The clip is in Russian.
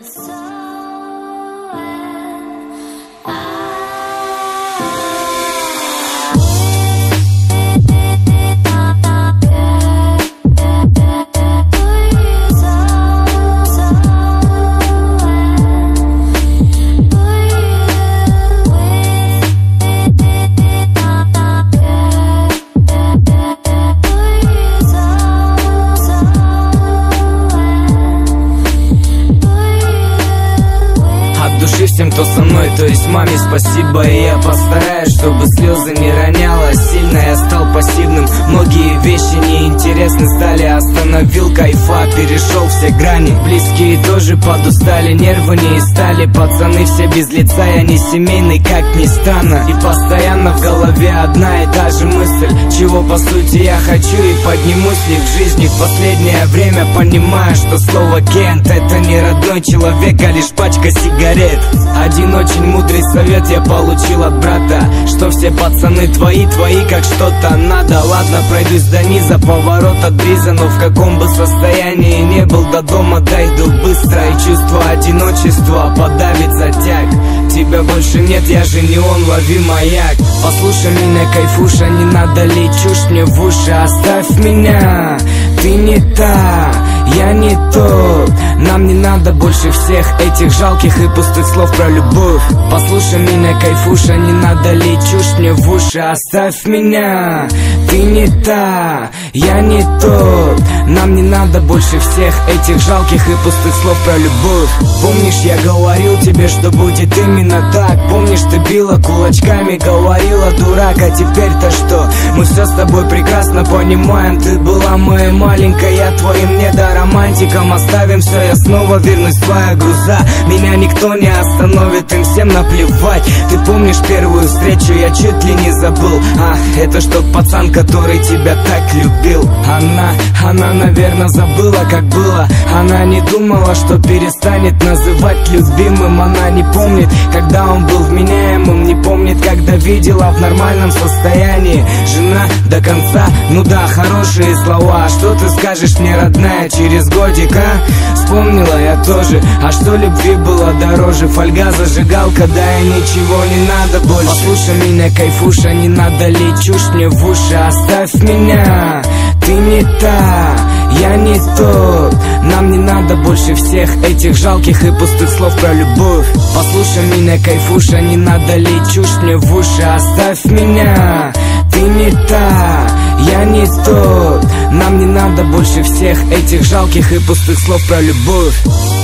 Всем, кто со мной, то есть маме спасибо. И я постараюсь, чтобы слезы не роняла сильно. Я стал пассивным, многие вещи неинтересны стали. Остановил кайфа, перешел все грани. Близкие тоже подустали, нервы не стали. Пацаны все без лица, я не семейный, как ни странно. И постоянно в голове одна и та же мысль, чего по сути я хочу и поднимусь ли в жизни. В последнее время понимаю, что слово Кент — это не родной человек, а лишь пачка сигарет. Один очень мудрый совет я получил от брата, что все пацаны твои, как что-то надо. Ладно, пройдусь до низа, поворот от бриза, но в каком бы состоянии не был, до дома дойду быстро. И чувство одиночества подавит затяг. Тебя больше нет, я же не он, лови маяк. Послушай меня, кайфуша, не надо лить чушь мне в уши. Оставь меня, ты не та, я не тот. Нам не надо больше всех этих жалких и пустых слов про любовь. Послушай меня, кайфуша, не надо лить чушь мне в уши. Оставь меня, ты не та, я не тот. Нам не надо больше всех этих жалких и пустых слов про любовь. Помнишь, я говорил тебе, что будет именно так? Помнишь, ты била кулачками, говорила дурак, а теперь-то что? Мы все с тобой прекрасно понимаем. Ты была моей маленькой, я твоим недоромантиком. Оставим все, я снова вернусь в твоя груза. Меня никто не остановит, им всем наплевать. Ты помнишь первую встречу, я чуть ли не забыл. Это ж тот пацан, который тебя так любил. Она, наверное, забыла, как было. Она не думала, что перестанет называть любимым. Она не помнит, когда он был вменяемым. Не помнит, когда видела в нормальном состоянии. Жена до конца, ну да, хорошие слова. А что ты скажешь мне, родная, через годик, а? Вспомнила я тоже, а что любви было дороже? Фольга, зажигалка, да и ничего не надо больше. Послушай меня, кайфуша, не надо лить чушь мне в уши. Оставь меня, ты не та, я не тот. Нам не надо больше всех этих жалких и пустых слов про любовь. Послушай меня, кайфуша, не надо лить чушь мне в уши. Оставь меня, ты не та, я не тот. Нам не надо больше всех этих жалких и пустых слов про любовь.